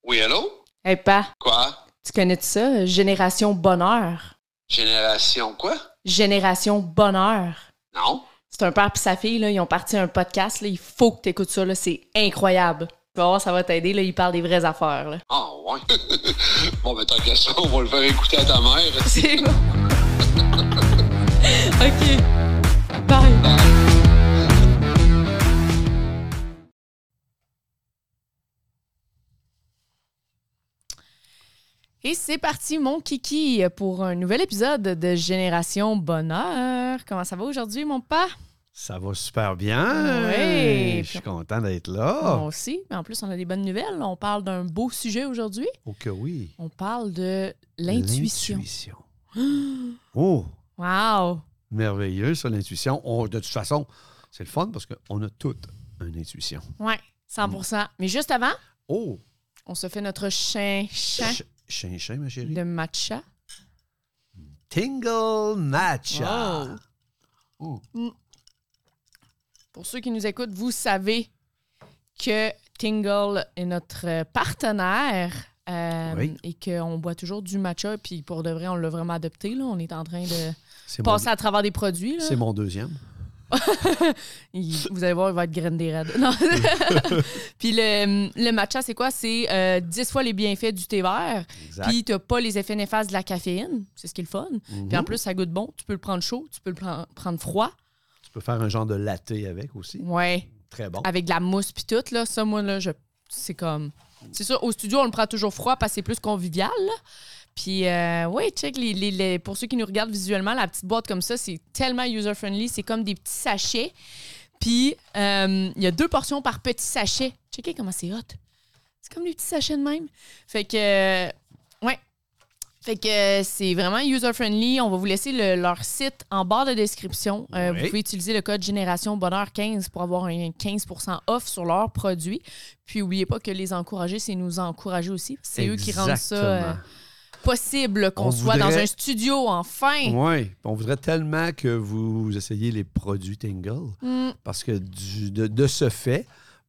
Oui, allô? Hey, Pa, Quoi? tu connais ça? Génération Bonheur. Génération quoi? Génération Bonheur. Non? C'est un père et sa fille, là, ils ont parti un podcast. Là, il faut que tu écoutes ça. Là, c'est incroyable. Tu vas voir, ça va t'aider. Là, ils parlent des vraies affaires. Là. Ah, ouais. Bon, ben, tant qu'à ça, on va le faire écouter à ta mère. C'est bon. OK. Bye. Et c'est parti, mon kiki, pour un nouvel épisode de Génération Bonheur. Comment ça va aujourd'hui, mon pas? Ça va super bien. Oui. Je suis content d'être là. Moi aussi. Mais en plus, on a des bonnes nouvelles. On parle d'un beau sujet aujourd'hui. Oh que oui. On parle de l'intuition. L'intuition. Oh, Wow! merveilleux, ça, l'intuition. De toute façon, c'est le fun parce qu'on a toute une intuition. Oui, 100%. Mais juste avant, Oh, on se fait notre chien chien, ma chérie. de matcha. Tingle Matcha. Wow. Oh. Pour ceux qui nous écoutent, vous savez que Tingle est notre partenaire Oui. et qu'on boit toujours du matcha. Puis pour de vrai, on l'a vraiment adopté. Là. On est en train de C'est passer à travers des produits. Là. C'est mon deuxième. Vous allez voir, il va être graine des raides. Non. Puis le matcha, c'est quoi? C'est 10 fois les bienfaits du thé vert. Exact. Puis t'as pas les effets néfastes de la caféine. C'est ce qui est le fun. Mhm. Puis en plus, ça goûte bon. Tu peux le prendre chaud, tu peux le prendre froid. Tu peux faire un genre de latte avec aussi. Ouais. Très bon. Avec de la mousse puis tout. Là. Ça, moi, là, c'est comme... C'est ça, au studio, on le prend toujours froid parce que c'est plus convivial. Là. Puis, oui, check, pour ceux qui nous regardent visuellement, la petite boîte comme ça, c'est tellement user-friendly. C'est comme des petits sachets. Puis, il y a 2 portions par petit sachet. Checkez comment c'est hot. C'est comme des petits sachets de même. Fait que, ouais. Fait que c'est vraiment user-friendly. On va vous laisser leur site en barre de description. Oui. Vous pouvez utiliser le code Génération Bonheur 15 pour avoir un 15% off sur leurs produits. Puis, n'oubliez pas que les encourager, c'est nous encourager aussi. C'est eux qui rendent ça Exactement. possible qu'on On soit dans voudrait- un studio, enfin. Oui, on voudrait tellement que vous essayiez les produits Tingle Mm. parce que de ce fait,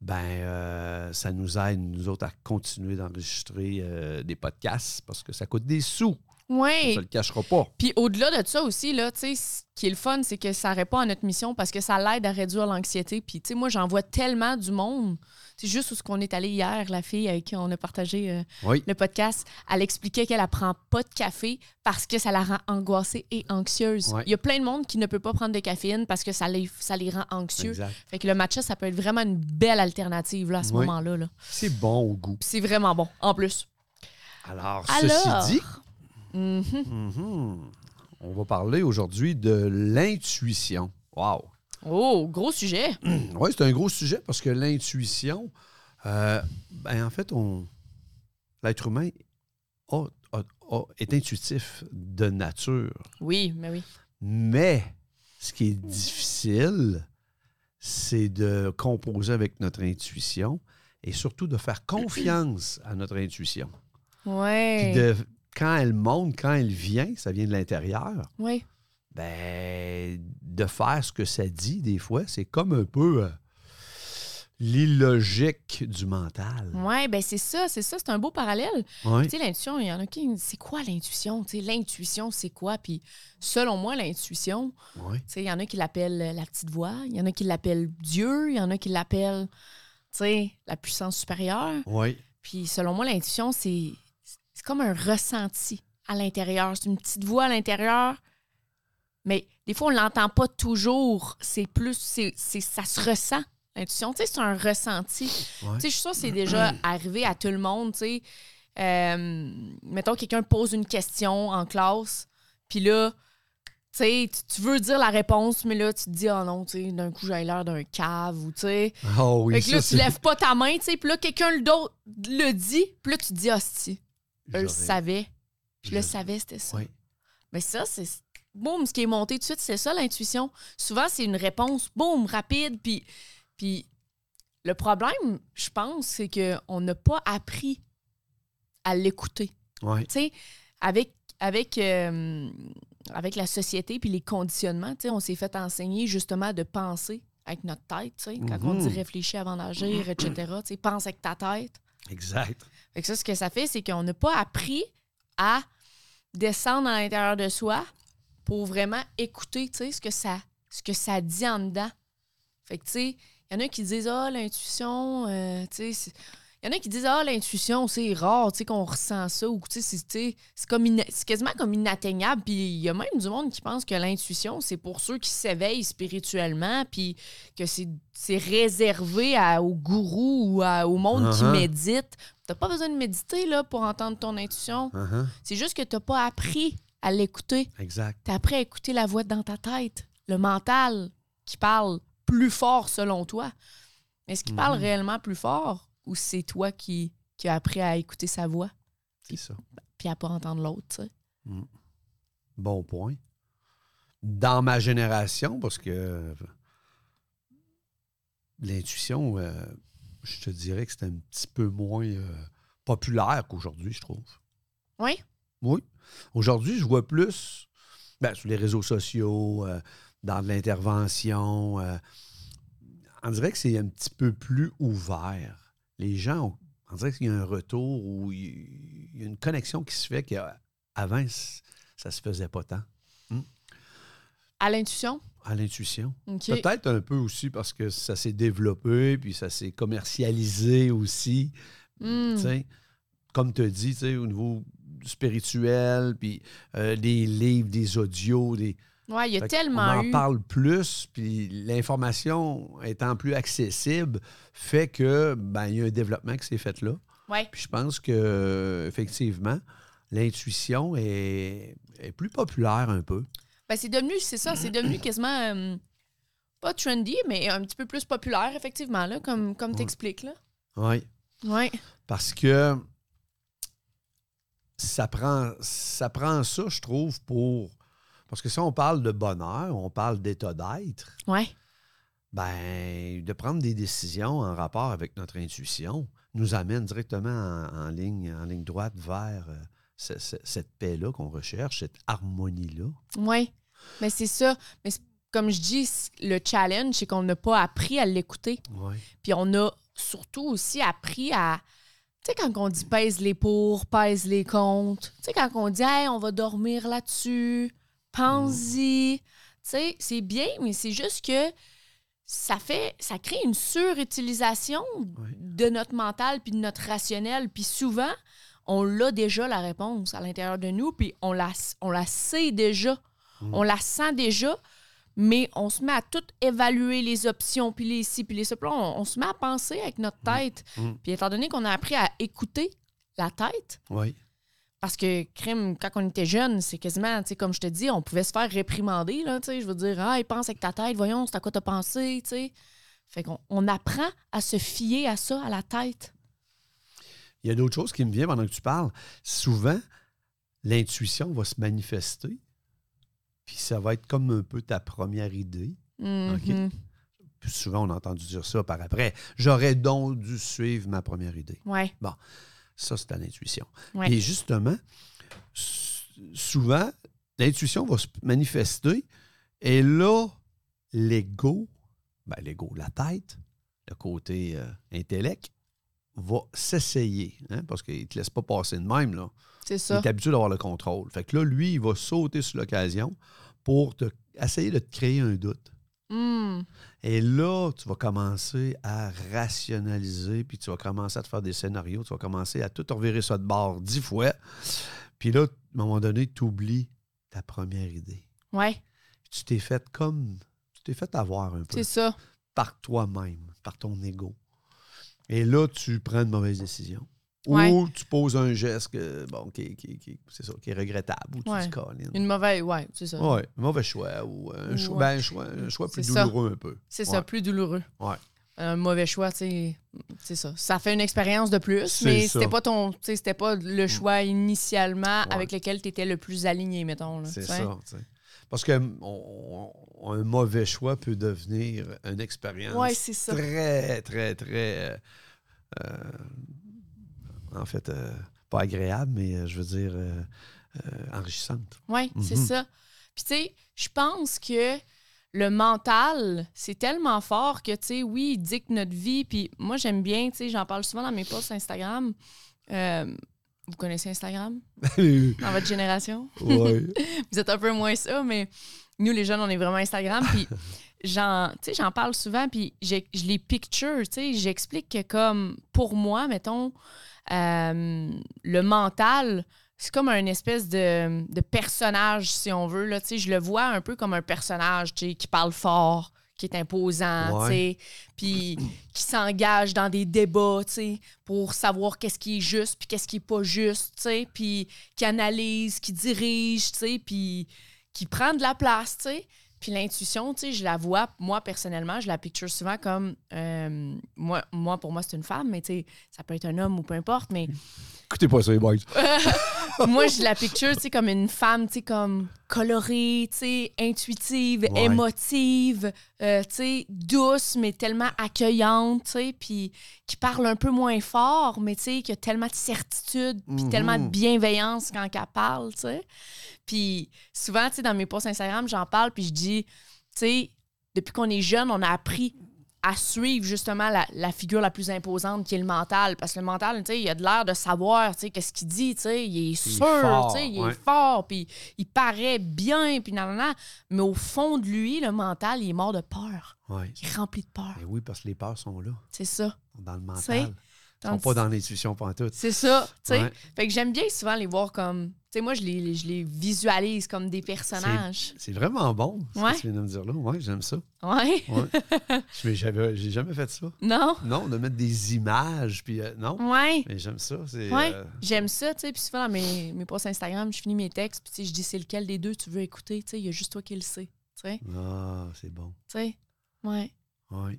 ça nous aide, nous autres, à continuer d'enregistrer des podcasts parce que ça coûte des sous. On Oui. ne se le cachera pas. Puis au-delà de ça aussi, là, tu sais, ce qui est le fun, c'est que ça répond à notre mission parce que ça l'aide à réduire l'anxiété. Puis, tu sais, moi, j'en vois tellement du monde. C'est juste où ce qu'on est allé hier, la fille avec qui on a partagé Oui, le podcast, elle expliquait qu'elle ne prend pas de café parce que ça la rend angoissée et anxieuse. Ouais. Il y a plein de monde qui ne peut pas prendre de caféine parce que ça les rend anxieux. exact. Fait que le matcha, ça peut être vraiment une belle alternative là, à ce Oui. moment-là. Là. C'est bon au goût. Puis c'est vraiment bon, en plus. Alors, Alors? ceci dit, Mhm. on va parler aujourd'hui de l'intuition. Wow! Oh, gros sujet. Oui, c'est un gros sujet parce que l'intuition, en fait, l'être humain est intuitif de nature. Oui, mais oui. Mais ce qui est difficile, c'est de composer avec notre intuition et surtout de faire confiance à notre intuition. Ouais. Puis quand elle monte, quand elle vient, ça vient de l'intérieur, Oui. de faire ce que ça dit, des fois, c'est comme un peu l'illogique du mental. Oui, ben c'est ça, c'est un beau parallèle. Oui. Tu sais, l'intuition, il y en a qui c'est quoi l'intuition? Tu sais, l'intuition, c'est quoi? Puis selon moi, l'intuition, Oui. tu sais, il y en a qui l'appellent la petite voix, il y en a qui l'appellent Dieu, il y en a qui l'appellent, tu sais, la puissance supérieure. Oui. Puis selon moi, l'intuition, c'est comme un ressenti à l'intérieur. C'est une petite voix à l'intérieur, mais des fois, on ne l'entend pas toujours. C'est plus, ça se ressent, l'intuition. Tu sais, c'est un ressenti. Ouais. Tu sais, je suis sûre que c'est déjà arrivé à tout le monde, tu sais. Mettons, quelqu'un pose une question en classe, puis là, tu sais, tu veux dire la réponse, mais là, tu te dis, oh non, tu sais, d'un coup, j'ai l'air d'un cave, ou tu sais. Oh oui, Fait que là, ça, tu lèves pas ta main, tu sais, puis là, quelqu'un d'autre le dit, puis là, tu te dis, hostie, je le J'aurais- savais. Je le je- savais, c'était ça. Oui. Mais ça, c'est... Boum, ce qui est monté tout de suite, c'est ça, l'intuition. Souvent, c'est une réponse, boum, rapide, puis le problème, je pense, c'est qu'on n'a pas appris à l'écouter. Oui. Tu sais, avec la société puis les conditionnements, tu sais, on s'est fait enseigner justement de penser avec notre tête, tu sais, quand on dit réfléchis avant d'agir, etc. Tu sais, pense avec ta tête. Exact. Fait que ça, ce que ça fait, c'est qu'on n'a pas appris à descendre à l'intérieur de soi pour vraiment écouter, tu sais, ce que ça dit en dedans. Fait que, tu sais, il y en a qui disent « Ah, l'intuition, tu sais... » Il y en a qui disent « Ah, l'intuition, c'est rare, tu sais, qu'on ressent ça. » Ou, tu sais, c'est quasiment comme inatteignable. Puis il y a même du monde qui pense que l'intuition, c'est pour ceux qui s'éveillent spirituellement, puis que c'est réservé aux gourous ou au monde qui médite. T'as pas besoin de méditer, là, pour entendre ton intuition. C'est juste que t'as pas appris à l'écouter. Exact. T'as appris à écouter la voix dans ta tête, le mental qui parle plus fort selon toi. Mais est-ce qu'il parle réellement plus fort? Ou c'est toi qui as appris à écouter sa voix? C'est ça. Puis à pas entendre l'autre, tu sais. Bon point. Dans ma génération, parce que l'intuition, je te dirais que c'était un petit peu moins populaire qu'aujourd'hui, je trouve. Oui? Oui. Aujourd'hui, je vois plus sur les réseaux sociaux, dans de l'intervention. On dirait que c'est un petit peu plus ouvert. Les gens, on dirait qu'il y a un retour où il y a une connexion qui se fait qu'avant, ça se faisait pas tant. À l'intuition? À l'intuition. Okay. Peut-être un peu aussi parce que ça s'est développé, puis ça s'est commercialisé aussi. Tu sais, comme tu as dit, tu sais, au niveau spirituel, puis des livres, des audios, Oui, il y a tellement on en parle plus, puis l'information étant plus accessible fait que il y a un développement qui s'est fait là. Ouais. Puis je pense que effectivement, l'intuition est plus populaire un peu. C'est devenu quasiment pas trendy, mais un petit peu plus populaire, effectivement, là, comme t'expliques, là. Oui. Oui. Parce que ça prend ça, je trouve, pour... Parce que si on parle de bonheur, on parle d'état d'être, oui. De prendre des décisions en rapport avec notre intuition nous amène directement en ligne droite vers cette paix-là qu'on recherche, cette harmonie-là. Oui, mais c'est ça. Mais comme je dis, le challenge, c'est qu'on n'a pas appris à l'écouter. Oui. Puis on a surtout aussi appris à... Tu sais, quand on dit pèse les pour, pèse les contre. Tu sais, quand on dit hey, on va dormir là-dessus, pense-y. Tu sais, c'est bien, mais c'est juste que ça crée une surutilisation de notre mental puis de notre rationnel. Puis souvent, on l'a déjà la réponse à l'intérieur de nous, puis on la sait déjà. On la sent déjà, mais on se met à tout évaluer les options, puis les ci, puis les ça. Puis là, on se met à penser avec notre tête. Puis étant donné qu'on a appris à écouter la tête, parce que, crime, quand on était jeune, c'est quasiment, tu sais, comme je te dis, on pouvait se faire réprimander, là, tu sais, je veux dire, il pense avec ta tête, voyons, c'est à quoi t'as pensé, tu sais. Fait qu'on apprend à se fier à ça, à la tête. Il y a d'autres choses qui me viennent pendant que tu parles. Souvent, l'intuition va se manifester, puis ça va être comme un peu ta première idée. OK? Puis souvent, on a entendu dire ça par après. J'aurais donc dû suivre ma première idée. Ouais. Bon, ça, c'est à l'intuition. Ouais. Et justement, souvent, l'intuition va se manifester et là, l'ego, la tête, le côté intellect, va s'essayer, parce qu'il ne te laisse pas passer de même, là. C'est ça. Il est habitué d'avoir le contrôle. Fait que là, lui, il va sauter sur l'occasion pour essayer de te créer un doute. Et là, tu vas commencer à rationaliser, puis tu vas commencer à te faire des scénarios, tu vas commencer à tout revirer ça de bord 10 fois. Puis là, à un moment donné, tu oublies ta première idée. Ouais. Tu t'es fait avoir un peu. C'est ça. Par toi-même, par ton ego. Et là, tu prends une mauvaise décision. Ouais. Ou tu poses un geste qui est regrettable. Ou tu dis Colin. Une mauvaise, c'est ça. Oui, un mauvais choix. Ou un choix plus douloureux un peu. C'est ça, plus douloureux. Ouais. Un mauvais choix, c'est ça. Ça fait une expérience de plus, mais c'était pas le choix initialement avec lequel tu étais le plus aligné, mettons. Là, c'est ça. Parce qu'un mauvais choix peut devenir une expérience très, très, très... en fait, pas agréable, mais je veux dire enrichissante. Oui, c'est ça. Puis tu sais, je pense que le mental, c'est tellement fort que, tu sais, oui, il dicte notre vie. Puis moi, j'aime bien, tu sais, j'en parle souvent dans mes posts Instagram. Vous connaissez Instagram? Dans votre génération? Ouais. Vous êtes un peu moins ça, mais nous, les jeunes, on est vraiment Instagram. Puis j'en parle souvent, puis je les picture, tu sais, j'explique que comme, pour moi, mettons, le mental, c'est comme un espèce de personnage, si on veut, là, tu sais, je le vois un peu comme un personnage, tu sais, qui parle fort, qui est imposant, tu sais, puis qui s'engage dans des débats, tu sais, pour savoir qu'est-ce qui est juste puis qu'est-ce qui est pas juste, tu sais, puis qui analyse, qui dirige, tu sais, puis qui prend de la place, tu sais. Puis l'intuition, tu sais, je la vois, moi, personnellement, je la picture souvent comme... moi, pour moi, c'est une femme, mais tu sais, ça peut être un homme ou peu importe, mais... Écoutez pas ça, les boys. Moi, je la picture, tu sais, comme une femme, tu sais, comme colorée, tu sais, intuitive, émotive, tu sais, douce, mais tellement accueillante, tu sais, puis qui parle un peu moins fort, mais tu sais, qui a tellement de certitude, puis tellement de bienveillance quand elle parle, tu sais. Puis souvent, tu sais, dans mes posts Instagram, j'en parle, puis je dis, tu sais, depuis qu'on est jeune, on a appris à suivre justement la figure la plus imposante qui est le mental. Parce que le mental, tu sais, il a de l'air de savoir, tu sais, qu'est-ce qu'il dit, tu sais, il est sûr, tu sais, il est fort, puis il paraît bien, puis nanana. Mais au fond de lui, le mental, il est mort de peur. Ouais. Il est rempli de peur. Ben oui, parce que les peurs sont là. C'est ça. Dans le mental. T'sais, Ils sont pas dans l'intuition pantoute. C'est ça, tu sais. Ouais. Fait que j'aime bien souvent les voir comme... Tu sais, moi, je les visualise comme des personnages. C'est vraiment bon, ce Ouais. que tu viens de me dire là. Ouais, j'aime ça. Ouais. Mais j'ai jamais fait ça. Non? Non, de mettre des images, puis non. Ouais. Mais j'aime ça. Ouais, j'aime ça, tu sais. Puis souvent, dans mes posts Instagram, je finis mes textes, puis tu sais, je dis c'est lequel des deux tu veux écouter, tu sais. Il y a juste toi qui le sais, tu sais. Ah, c'est bon. Tu sais, ouais. Oui.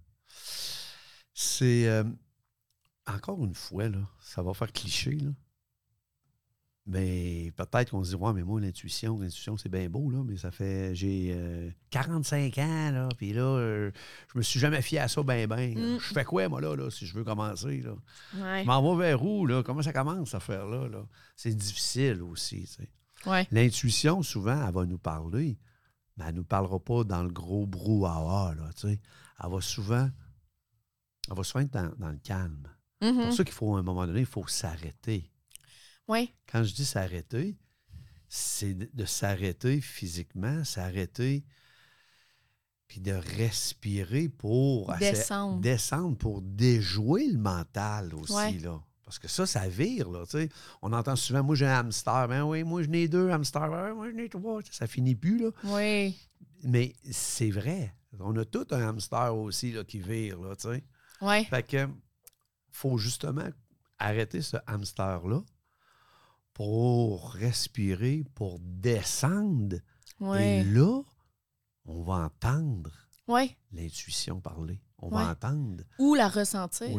C'est... encore une fois, là, ça va faire cliché, là. Mais peut-être qu'on se dit, ouais, mais moi, l'intuition, c'est bien beau, là, mais ça fait... J'ai 45 ans, là, puis là, je me suis jamais fié à ça ben. Je fais quoi, moi, là, si je veux commencer, là? Ouais. Je m'en vais vers où, là? Comment ça commence, cette affaire-là, là? C'est difficile aussi, tu sais. Ouais. L'intuition, souvent, elle va nous parler, mais elle ne nous parlera pas dans le gros brouhaha, là, tu sais. Elle va souvent être dans le calme. C'est pour ça qu'il faut, à un moment donné, il faut s'arrêter. Oui. Quand je dis s'arrêter, c'est de s'arrêter physiquement, s'arrêter, puis de respirer pour... descendre pour déjouer le mental aussi, là. Parce que ça vire, là, tu sais. On entend souvent, moi, j'ai un hamster. Ben oui, moi, j'en ai 2 hamsters. Ben, moi, j'en ai 3. Ça finit plus, là. Oui. Mais c'est vrai. On a tout un hamster aussi, là, qui vire, là, tu sais. Oui. Fait que faut justement arrêter ce hamster-là pour respirer, pour descendre. Oui. Et là, on va entendre l'intuition parler. On va entendre. Ou la ressentir.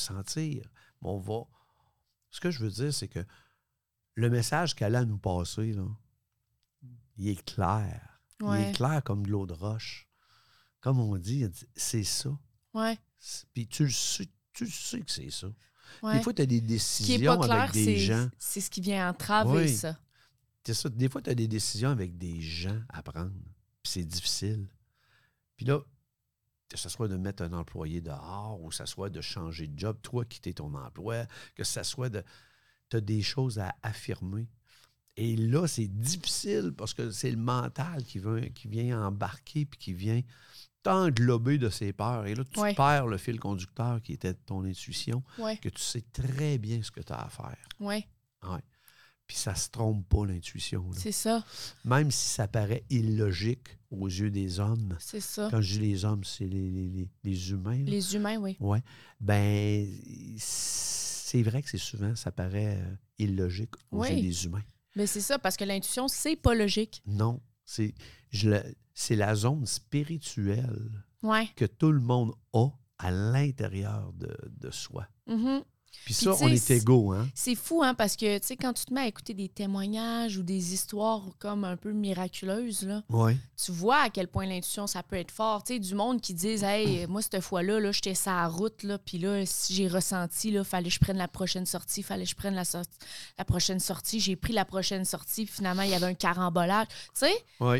Ce que je veux dire, c'est que le message qu'elle a à nous passer, là, il est clair. Ouais. Il est clair comme de l'eau de roche. Comme on dit, c'est ça. Ouais. Puis tu le sais que c'est ça. Ouais. Des fois, tu as des Ce qui décisions est pas clair, avec des gens. c'est ce qui vient entraver ça. C'est ça. Des fois, tu as des décisions avec des gens à prendre. Puis c'est difficile. Puis là, que ce soit de mettre un employé dehors ou que ce soit de changer de job, toi quitter ton emploi, que ce soit de... Tu as des choses à affirmer. Et là, c'est difficile parce que c'est le mental qui vient embarquer puis qui vient t'englober de ses peurs. Et là, tu perds le fil conducteur qui était ton intuition, que tu sais très bien ce que tu as à faire. Oui. Ouais. Puis ça se trompe pas, l'intuition. Là. C'est ça. Même si ça paraît illogique aux yeux des hommes. C'est ça. Quand je dis les hommes, c'est les humains. Là. Les humains, oui. Oui. Ben, c'est vrai que ça paraît illogique aux yeux des humains. Mais c'est ça, parce que l'intuition, c'est pas logique. Non. C'est la zone spirituelle que tout le monde a à l'intérieur de soi. Mm-hmm. Puis ça, on est égaux, hein? C'est fou, hein, parce que, tu sais, quand tu te mets à écouter des témoignages ou des histoires comme un peu miraculeuses, là, tu vois à quel point l'intuition, ça peut être fort. Tu sais, du monde qui disent, hey, moi, cette fois-là, là, j'étais sur la route, là, puis là, si j'ai ressenti, là, fallait que je prenne la prochaine sortie, fallait que je prenne la prochaine sortie. J'ai pris la prochaine sortie, puis finalement, il y avait un carambolage. Tu sais? Oui.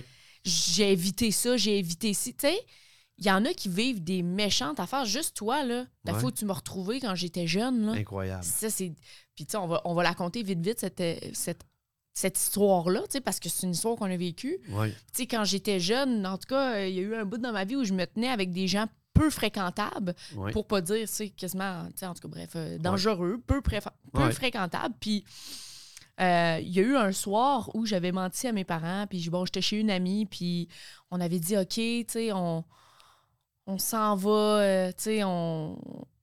j'ai évité ça, j'ai évité ci. Tu sais, il y en a qui vivent des méchantes affaires. Juste toi, là, la fois où tu m'as retrouvée quand j'étais jeune. Là, incroyable. Ça, c'est... Puis, tu sais, on va la conter vite, cette histoire-là, tu sais, parce que c'est une histoire qu'on a vécue. Ouais. Tu sais, quand j'étais jeune, en tout cas, il y a eu un bout dans ma vie où je me tenais avec des gens peu fréquentables, pour pas dire, c'est quasiment, tu sais, en tout cas, bref, dangereux, peu fréquentables. Puis, il y a eu un soir où j'avais menti à mes parents, puis bon, j'étais chez une amie, puis on avait dit, OK, tu sais, on s'en va, tu sais, on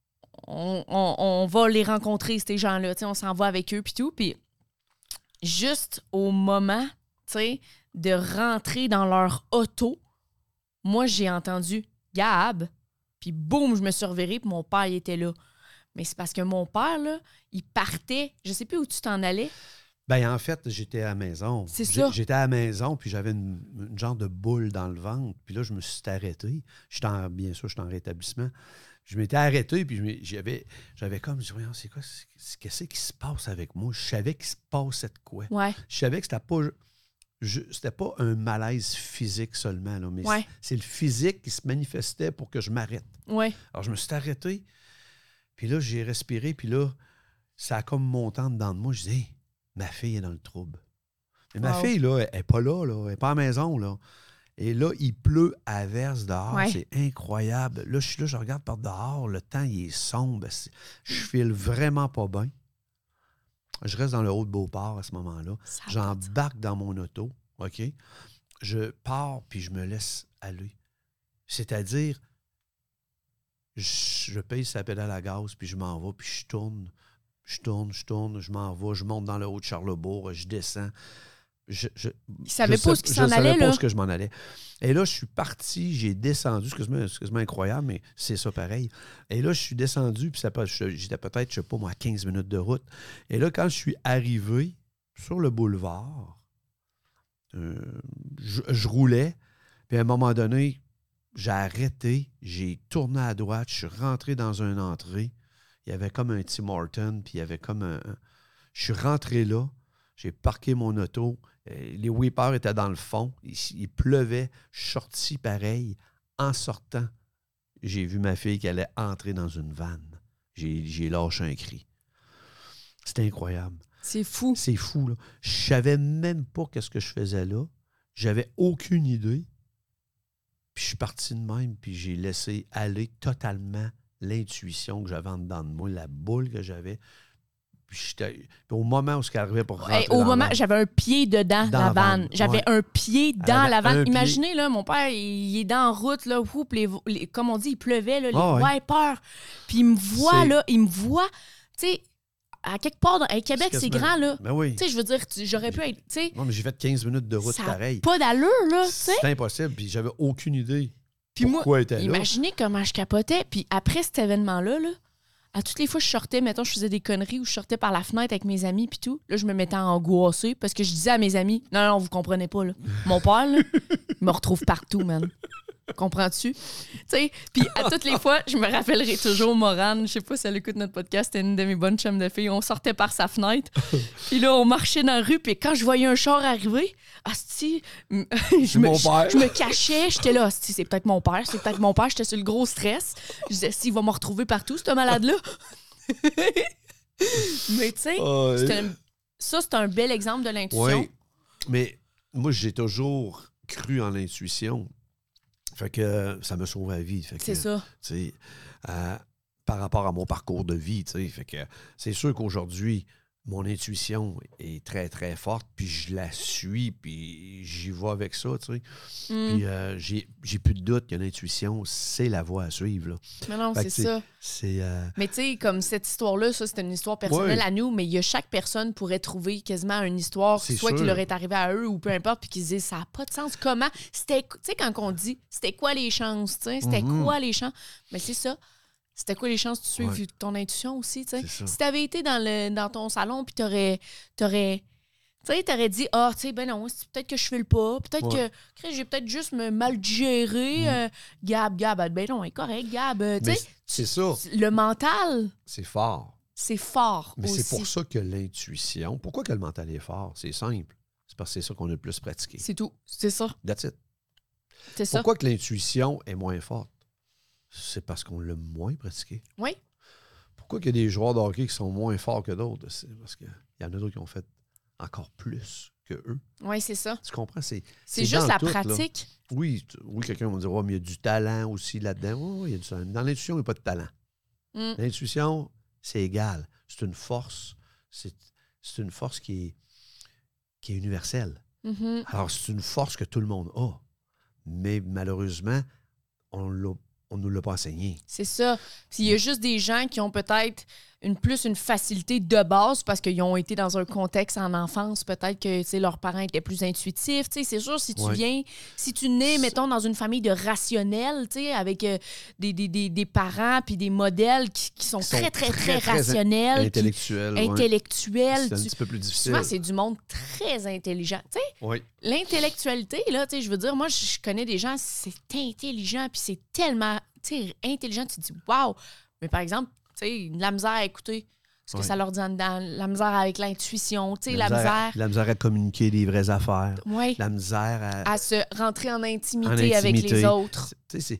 va les rencontrer, ces gens-là, tu sais, on s'en va avec eux, puis tout. Puis juste au moment, tu sais, de rentrer dans leur auto, moi, j'ai entendu « Gab », puis boum, je me suis revirée, puis mon père, il était là. Mais c'est parce que mon père, là, il partait, je sais plus où tu t'en allais. Ben en fait, j'étais à la maison. C'est ça. J'étais à la maison, puis j'avais une genre de boule dans le ventre. Puis là, je me suis arrêté. Bien sûr, j'étais en rétablissement. Je m'étais arrêté, puis j'avais comme dit, voyons, c'est quoi, qu'est-ce qui se passe avec moi? Je savais qu'il se passait de quoi. Ouais. Je savais que c'était pas un malaise physique seulement, là, mais c'est le physique qui se manifestait pour que je m'arrête. Ouais. Alors, je me suis arrêté, puis là, j'ai respiré, puis là, ça a comme monté en dedans de moi. Je disais, hey, ma fille est dans le trouble. Mais ma fille, là, elle n'est pas là, elle n'est pas à la maison, là. Et là, il pleut à verse dehors. Ouais. C'est incroyable. Là, je suis là, je regarde par dehors. Le temps, il est sombre. Je file vraiment pas bien. Je reste dans le Haut-de-Beauport à ce moment-là. J'embarque dans mon auto, OK? Je pars, puis je me laisse aller. C'est-à-dire, je paye sa pédale à gaz, puis je m'en vais, puis je tourne, je m'en vais, je monte dans le Haut-de-Charlesbourg, je descends. Il savait pas où il s'en allait, là. Je savais pas où que je m'en allais. Et là, je suis parti, j'ai descendu, excuse-moi incroyable, mais c'est ça pareil. Et là, je suis descendu, puis j'étais peut-être, je sais pas moi, à 15 minutes de route. Et là, quand je suis arrivé sur le boulevard, je roulais, puis à un moment donné, j'ai arrêté, j'ai tourné à droite, je suis rentré dans une entrée. Il y avait comme un Tim Hortons, puis il y avait comme je suis rentré là, j'ai parqué mon auto. Les whippers étaient dans le fond. Il pleuvait. Je suis sorti pareil. En sortant, j'ai vu ma fille qui allait entrer dans une vanne. J'ai lâché un cri. C'était incroyable. C'est fou. C'est fou, là. Je savais même pas qu'est-ce que je faisais là. J'avais aucune idée. Puis je suis parti de même, puis j'ai laissé aller totalement l'intuition que j'avais en dedans de moi, la boule que j'avais. Puis au moment où ce qui arrivait pour rentrer au moment, j'avais un pied dedans la vanne. J'avais un pied dans la vanne. Imaginez, là, mon père, il est dans la route, là, comme on dit, il pleuvait, là, les wipers. Puis il me voit, tu sais, à quelque part, à Québec, c'est grand, là. Ben oui. Tu sais, je veux dire, j'aurais pu être, tu sais... Non, mais j'ai fait 15 minutes de route pareil. Pas d'allure, là, tu sais. C'est impossible, puis j'avais aucune idée. Puis pourquoi elle était là. Imaginez comment je capotais. Puis après cet événement-là, là, à toutes les fois que je sortais, mettons, je faisais des conneries ou je sortais par la fenêtre avec mes amis puis tout, là, je me mettais à angoisser parce que je disais à mes amis, non, vous comprenez pas, là. Mon père, là, il me retrouve partout, man. Comprends-tu? Tu sais, puis à toutes les fois, je me rappellerai toujours Morane, je sais pas si elle écoute notre podcast, c'était une de mes bonnes chums de filles, on sortait par sa fenêtre, puis là, on marchait dans la rue, puis quand je voyais un char arriver, asti, je me cachais, j'étais là, asti, c'est peut-être mon père, j'étais sur le gros stress, je disais, il va me retrouver partout, ce malade-là. Mais tu sais, c'est un bel exemple de l'intuition. Oui, mais moi, j'ai toujours cru en l'intuition. Fait que ça me sauve la vie. C'est ça. Par rapport à mon parcours de vie, fait que c'est sûr qu'aujourd'hui, mon intuition est très, très forte, puis je la suis, puis j'y vais avec ça, tu sais. Puis j'ai plus de doute que l'intuition, c'est la voie à suivre, là. Mais non, c'est ça. Mais tu sais, comme cette histoire-là, ça, c'est une histoire personnelle à nous, mais chaque personne pourrait trouver quasiment une histoire, soit qui leur est arrivée à eux ou peu importe, puis qu'ils se disent, ça n'a pas de sens. Comment? C'était, tu sais, quand on dit, c'était quoi les chances, tu sais? C'était quoi les chances? Mais c'est ça. C'était quoi les chances que tu suives ton intuition aussi, tu sais? Si t'avais été dans ton salon, puis t'aurais dit, tu sais, ben non, peut-être que je file pas, peut-être que j'ai peut-être juste mal digéré. Gab, ben non, c'est correct, Gab. Tu sais, c'est ça. Le mental. C'est fort. C'est fort. Mais aussi. c'est pour ça que l'intuition, pourquoi que le mental est fort? C'est simple. C'est parce que c'est ça qu'on a le plus pratiqué. C'est tout. C'est ça. That's it. C'est ça. Pourquoi que l'intuition est moins forte? C'est parce qu'on l'a moins pratiqué. Oui. Pourquoi qu'il y a des joueurs de hockey qui sont moins forts que d'autres? C'est parce qu'il y en a d'autres qui ont fait encore plus que eux. Oui, c'est ça. Tu comprends? C'est juste dans la tout, pratique. Là. Oui, quelqu'un va dire, oh, mais il y a du talent aussi là-dedans. Oui, il y a du talent. Dans l'intuition, il n'y a pas de talent. L'intuition, c'est égal. C'est une force. C'est une force qui est universelle. Mm-hmm. Alors, c'est une force que tout le monde a. Mais malheureusement, on ne nous l'a pas enseigné. C'est ça. Puis il y a juste des gens qui ont peut-être plus une facilité de base parce qu'ils ont été dans un contexte en enfance, peut-être que leurs parents étaient plus intuitifs. C'est sûr, si tu nais, mettons, dans une famille de rationnels, avec des parents puis des modèles qui sont très, très, très rationnels. Intellectuels. Intellectuels. C'est un petit peu plus difficile. Souvent, c'est du monde très intelligent. L'intellectualité, là, je veux dire, moi, je connais des gens, c'est intelligent puis c'est tellement intelligent, tu te dis, waouh! Mais par exemple, de la misère à écouter ce que ça leur dit en dedans, la misère avec l'intuition, la misère à communiquer des vraies affaires, oui. La misère à se rentrer en intimité avec les autres.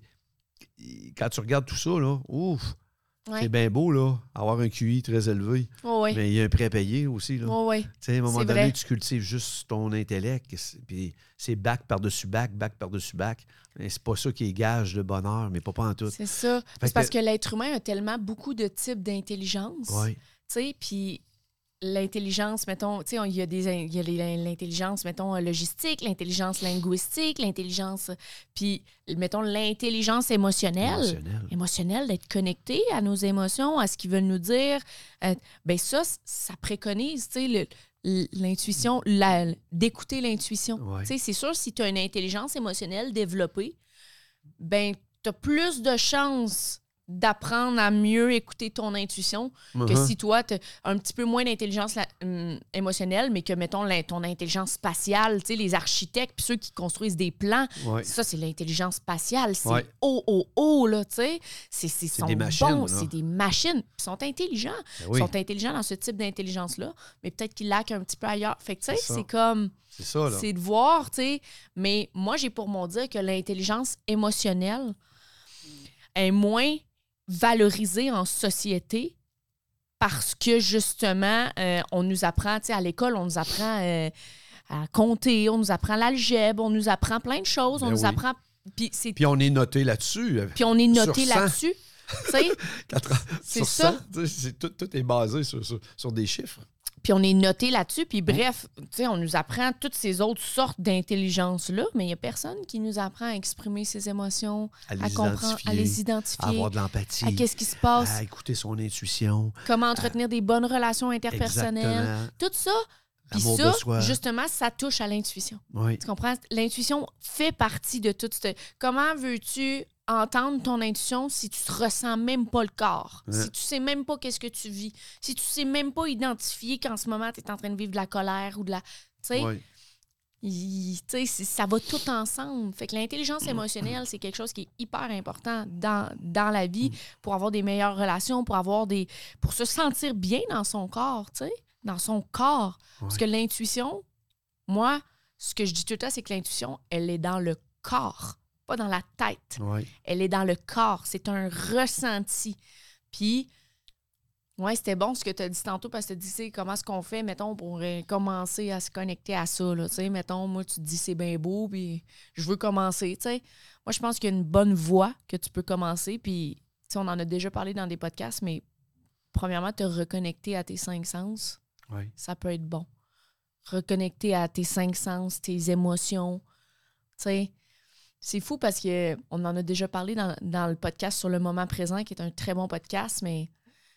Quand tu regardes tout ça, là, ouf, c'est bien beau, là, avoir un QI très élevé, mais il y a un prêt à payer aussi. Là. À un moment donné, tu cultives juste ton intellect, puis c'est bac par-dessus bac, bac par-dessus bac. Mais c'est pas ça qui est gage de bonheur, mais pas en tout. C'est ça. C'est parce que l'être humain a tellement beaucoup de types d'intelligence. Oui. Puis l'intelligence, mettons, il y a l'intelligence, mettons, logistique, l'intelligence linguistique, l'intelligence, puis, mettons, l'intelligence émotionnelle. Émotionnelle, d'être connecté à nos émotions, à ce qu'ils veulent nous dire. Bien, ça préconise, l'intuition, d'écouter l'intuition. Ouais. C'est sûr, si tu as une intelligence émotionnelle développée, ben tu as plus de chances d'apprendre à mieux écouter ton intuition que si toi, tu as un petit peu moins d'intelligence émotionnelle, mais que, mettons, ton intelligence spatiale, les architectes puis ceux qui construisent des plans, ça, c'est l'intelligence spatiale. C'est haut, là, tu sais. C'est des machines. C'est des machines. Ils sont intelligents. Ils sont intelligents dans ce type d'intelligence-là, mais peut-être qu'ils laquent un petit peu ailleurs. Fait que, tu sais, c'est comme... C'est ça, là. C'est de voir, tu sais. Mais moi, j'ai pour mon dire que l'intelligence émotionnelle est moins valorisée en société parce que, justement, on nous apprend, tu sais, à l'école, on nous apprend à compter, on nous apprend l'algèbre, on nous apprend plein de choses, on nous apprend... Puis on est noté là-dessus. Puis on est noté là-dessus, tu sais. C'est ça. Tout est basé sur des chiffres. Puis on est noté là-dessus. Puis bref, tu sais, on nous apprend toutes ces autres sortes d'intelligence-là, mais il n'y a personne qui nous apprend à exprimer ses émotions, à comprendre, à les identifier, à avoir de l'empathie, à qu'est-ce qui se passe, à écouter son intuition, comment entretenir des bonnes relations interpersonnelles. Exactement. Tout ça. Puis ça, justement, ça touche à l'intuition. Oui. Tu comprends? L'intuition fait partie de tout ce... Comment veux-tu entendre ton intuition si tu ne ressens même pas le corps, si tu sais même pas qu'est-ce que tu vis, si tu sais même pas identifier qu'en ce moment, tu es en train de vivre de la colère ou de la... Tu sais, ça va tout ensemble. Fait que l'intelligence émotionnelle, c'est quelque chose qui est hyper important dans la vie pour avoir des meilleures relations, pour se sentir bien dans son corps, tu sais, dans son corps. Parce que l'intuition, moi, ce que je dis tout le temps, c'est que l'intuition, elle est dans le corps. Pas dans la tête. Elle est dans le corps. C'est un ressenti. Puis, c'était bon ce que tu as dit tantôt parce que tu as dit, c'est comment est-ce qu'on fait, mettons, pour commencer à se connecter à ça. Là, mettons, moi, tu te dis, c'est bien beau, puis je veux commencer. T'sais. Moi, je pense qu'il y a une bonne voie que tu peux commencer. Puis, on en a déjà parlé dans des podcasts, mais premièrement, te reconnecter à tes 5 sens, ça peut être bon. Reconnecter à tes 5 sens, tes émotions. Tu sais. C'est fou parce qu'on en a déjà parlé dans le podcast sur le moment présent, qui est un très bon podcast, mais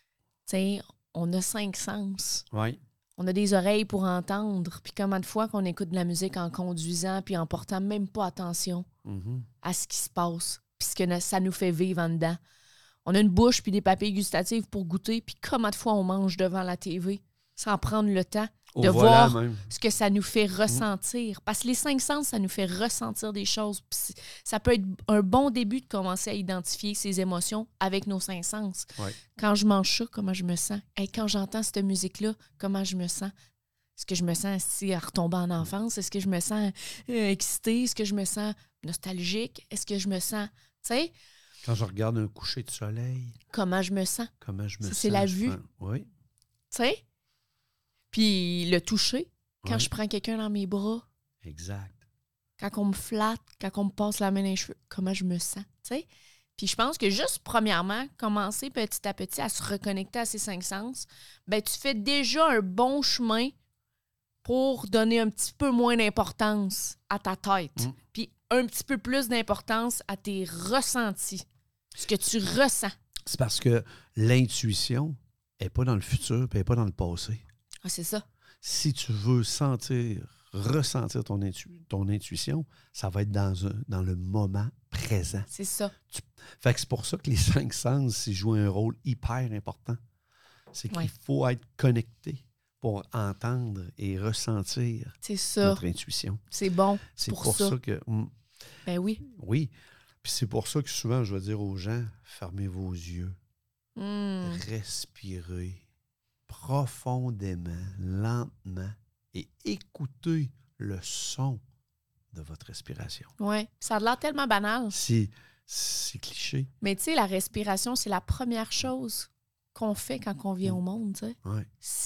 on a 5 sens. Oui. On a des oreilles pour entendre. Puis combien de fois qu'on écoute de la musique en conduisant puis en portant même pas attention à ce qui se passe, puis ce que ça nous fait vivre en dedans. On a une bouche puis des papilles gustatives pour goûter, puis combien de fois on mange devant la TV sans prendre le temps de voir ce que ça nous fait ressentir. Parce que les 5 sens, ça nous fait ressentir des choses. Puis ça peut être un bon début de commencer à identifier ses émotions avec nos 5 sens. Quand je mange ça, comment je me sens? Quand j'entends cette musique-là, comment je me sens? Est-ce que je me sens à retomber en enfance? Est-ce que je me sens excitée? Est-ce que je me sens nostalgique? Est-ce que je me sens, tu sais? Quand je regarde un coucher de soleil, Comment je me sens? comment je me sens? C'est la vue. Oui. Tu sais? Puis le toucher, quand Oui. je prends quelqu'un dans mes bras, Exact. quand on me flatte, quand on me passe la main dans les cheveux, comment je me sens, tu sais? Puis je pense que juste, premièrement, commencer petit à petit à se reconnecter à ces 5 sens, ben tu fais déjà un bon chemin pour donner un petit peu moins d'importance à ta tête. Puis un petit peu plus d'importance à tes ressentis, ce que tu ressens. C'est parce que l'intuition n'est pas dans le futur, puis elle n'est pas dans le passé. Ah, c'est ça. Si tu veux ressentir ton intuition, ça va être dans le moment présent. C'est ça. Fait que c'est pour ça que les 5 sens, ils jouent un rôle hyper important. C'est qu'il faut être connecté pour entendre et ressentir notre intuition. C'est bon. C'est pour ça que... Ben oui. Oui. Puis c'est pour ça que souvent, je vais dire aux gens, fermez vos yeux. Respirez profondément, lentement et écoutez le son de votre respiration. Oui. Ça a l'air tellement banal. C'est cliché. Mais tu sais, la respiration, c'est la première chose qu'on fait quand on vient au monde, tu sais. Oui.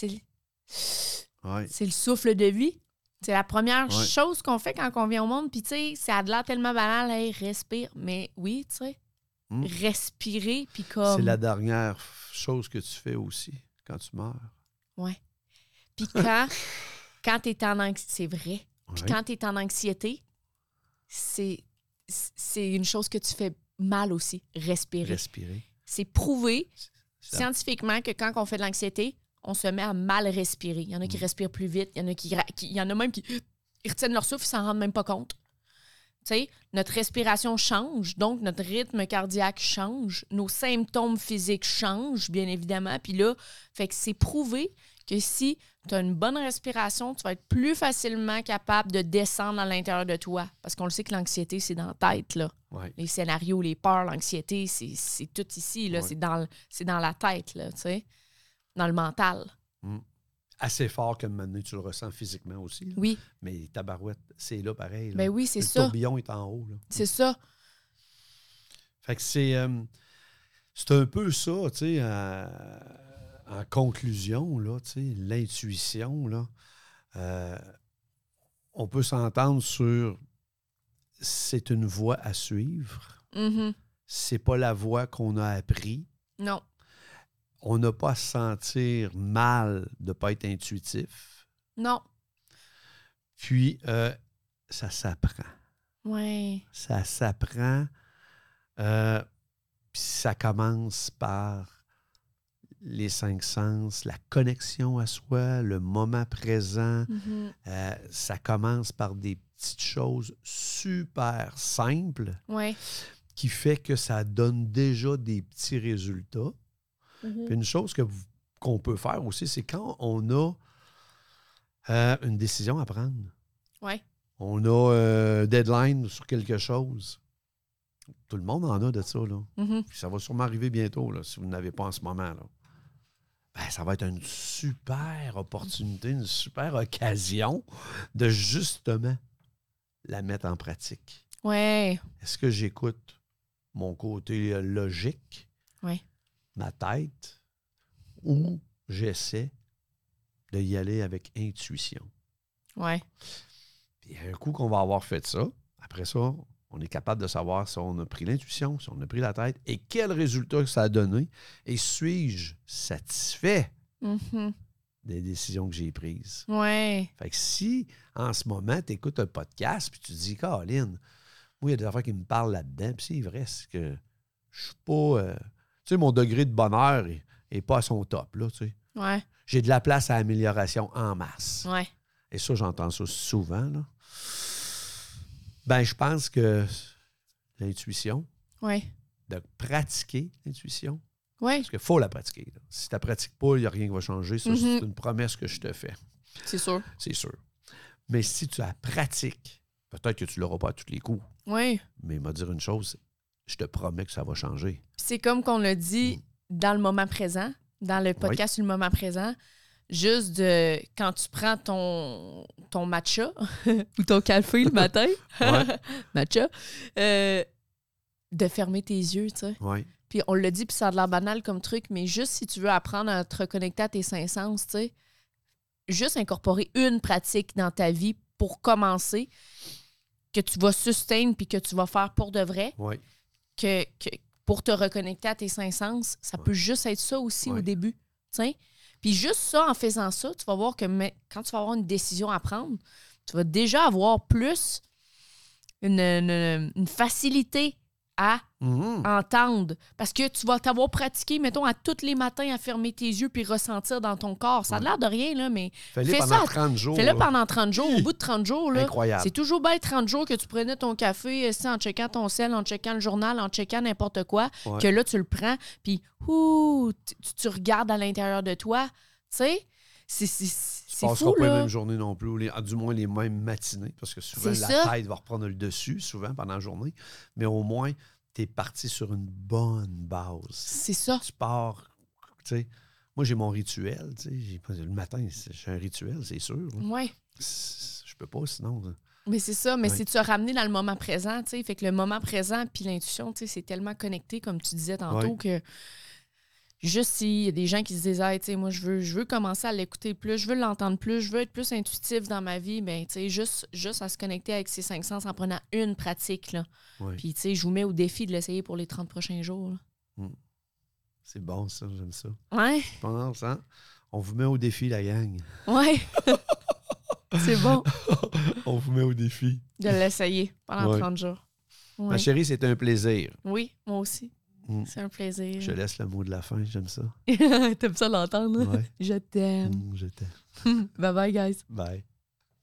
C'est le souffle de vie. C'est la première chose qu'on fait quand on vient au monde. Puis, tu sais, ça a l'air tellement banal. Hey, respire. Mais oui, tu sais, respirer, puis comme... C'est la dernière chose que tu fais aussi quand tu meurs. Oui. Puis quand tu es en anxiété, c'est vrai. Puis quand tu es en anxiété, c'est une chose que tu fais mal aussi, respirer. C'est prouvé scientifiquement que quand on fait de l'anxiété, on se met à mal respirer. Il y en a qui respirent plus vite, il y en a même qui ils retiennent leur souffle, ils s'en rendent même pas compte. Tu sais, notre respiration change, donc notre rythme cardiaque change, nos symptômes physiques changent, bien évidemment. Puis là, fait que c'est prouvé que si tu as une bonne respiration, tu vas être plus facilement capable de descendre à l'intérieur de toi. Parce qu'on le sait que l'anxiété, c'est dans la tête, là. Ouais. Les scénarios, les peurs, l'anxiété, c'est tout ici, là. C'est dans la tête, là, tu sais. Dans le mental. Assez fort que maintenant tu le ressens physiquement aussi. Là. Oui. Mais ta barouette, c'est là pareil. Là. Ben oui, c'est ça. Le tourbillon est en haut. Là. C'est ça. Fait que c'est un peu ça, tu sais, en conclusion, là, tu sais, l'intuition, là. On peut s'entendre sur c'est une voie à suivre. C'est pas la voie qu'on a appris. Non. On n'a pas à se sentir mal de ne pas être intuitif. Non. Puis, ça s'apprend. Oui. Ça s'apprend. Puis ça commence par les 5 sens, la connexion à soi, le moment présent. Ça commence par des petites choses super simples qui fait que ça donne déjà des petits résultats. Puis une chose qu'on peut faire aussi, c'est quand on a une décision à prendre. Ouais. On a un deadline sur quelque chose. Tout le monde en a de ça, là. Puis ça va sûrement arriver bientôt, là, si vous n'avez pas en ce moment, là. Ben, ça va être une super opportunité, une super occasion de justement la mettre en pratique. Ouais. Est-ce que j'écoute mon côté logique? Oui. Ma tête, ou j'essaie de y aller avec intuition. Oui. Puis un coup qu'on va avoir fait ça, après ça, on est capable de savoir si on a pris l'intuition, si on a pris la tête et quel résultat ça a donné et suis-je satisfait des décisions que j'ai prises. Oui. Fait que si, en ce moment, tu écoutes un podcast puis tu te dis, Caroline, moi, il y a des affaires qui me parlent là-dedans, puis c'est vrai, c'est que je suis pas... tu sais, mon degré de bonheur n'est pas à son top, là, tu sais. Ouais. J'ai de la place à amélioration en masse. Ouais. Et ça, j'entends ça souvent, là. Ben, je pense que l'intuition, de pratiquer l'intuition, parce qu'il faut la pratiquer. Là. Si tu la pratiques pas, il n'y a rien qui va changer. Ça, c'est une promesse que je te fais. C'est sûr. C'est sûr. Mais si tu la pratiques, peut-être que tu ne l'auras pas à tous les coups. Oui. Mais il m'a dire une chose, je te promets que ça va changer. C'est comme qu'on l'a dit dans le moment présent, dans le podcast sur le moment présent, juste de quand tu prends ton matcha ou ton café le matin, matcha, de fermer tes yeux, tu sais. Ouais. Puis on l'a dit, puis ça a de l'air banal comme truc, mais juste si tu veux apprendre à te reconnecter à tes cinq sens, tu sais, juste incorporer une pratique dans ta vie pour commencer, que tu vas sustain puis que tu vas faire pour de vrai, que pour te reconnecter à tes cinq sens, ça peut juste être ça aussi au début, tu sais. Puis juste ça, en faisant ça, tu vas voir que quand tu vas avoir une décision à prendre, tu vas déjà avoir plus une facilité à entendre. Parce que tu vas t'avoir pratiqué, mettons, à tous les matins à fermer tes yeux puis ressentir dans ton corps. Ça a l'air de rien, là, mais fais-le pendant 30 jours. Fais-le pendant 30 jours. Au bout de 30 jours, là, incroyable. C'est toujours bien 30 jours que tu prenais ton café en checkant ton sel, en checkant le journal, en checkant n'importe quoi, que là, tu le prends, puis tu regardes à l'intérieur de toi. Tu sais, c'est fou, là. Tu passeras pas les mêmes journées non plus, du moins les mêmes matinées, parce que souvent, la tête va reprendre le dessus, souvent, pendant la journée. Mais au moins, tu es parti sur une bonne base. C'est ça. Tu pars, tu sais. Moi, j'ai mon rituel, tu sais. Le matin, j'ai un rituel, c'est sûr. Oui. Je peux pas, sinon... Mais c'est ça, mais c'est de se ramener dans le moment présent, tu sais. Fait que le moment présent puis l'intuition, tu sais, c'est tellement connecté, comme tu disais tantôt, que... Juste s'il y a des gens qui se disent, hey, tu sais, moi, je veux commencer à l'écouter plus, je veux l'entendre plus, je veux être plus intuitif dans ma vie, bien, tu sais, juste à se connecter avec ses cinq sens en prenant une pratique, là. Puis, tu sais, je vous mets au défi de l'essayer pour les 30 prochains jours, là. C'est bon, ça, j'aime ça. Ouais. Je pense, hein? On vous met au défi, la gang. Ouais. C'est bon. On vous met au défi. De l'essayer pendant 30 jours. Ouais. Ma chérie, c'était un plaisir. Oui, moi aussi. C'est un plaisir. Je laisse le mot de la fin, j'aime ça. T'aimes ça l'entendre? Ouais. Je t'aime. Je t'aime. Bye bye, guys. Bye.